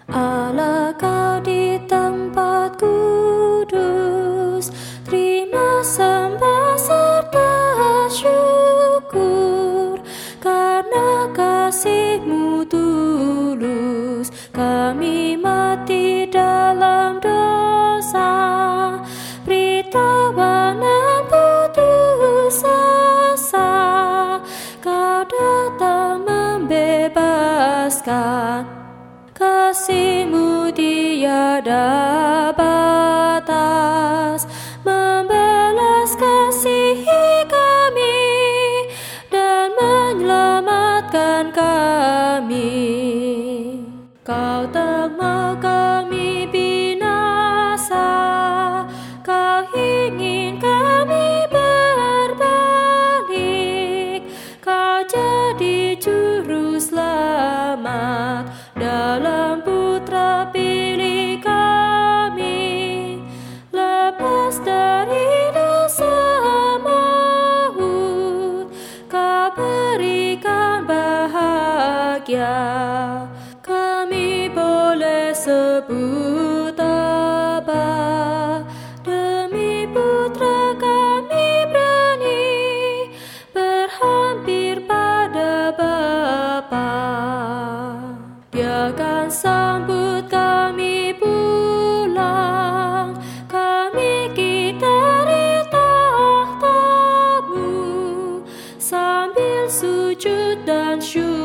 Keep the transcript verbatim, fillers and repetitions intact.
Allah, Kau di tempat kudus, terima sembah serta syukur, karena kasih-Mu tulus. Kami mati dalam dosa, beri tawanan putus asa, Kau datang membebaskan. Kasih-Mu tiada batas, membalas kasihi kami dan menyelamatkan kami. Kau tak mau kami binasa, Kau ingin kami berbalik. Kau jadi juru selamat dalam Putra pilih kami, lepas dari dosa maut, Kau berikan bahagia. Kami boleh sebut Aba, demi Putra kami berani berhampir pada Bapa. Dia akan sambut kami pulang, kami gitari tahta-Mu sambil sujud dan syukur.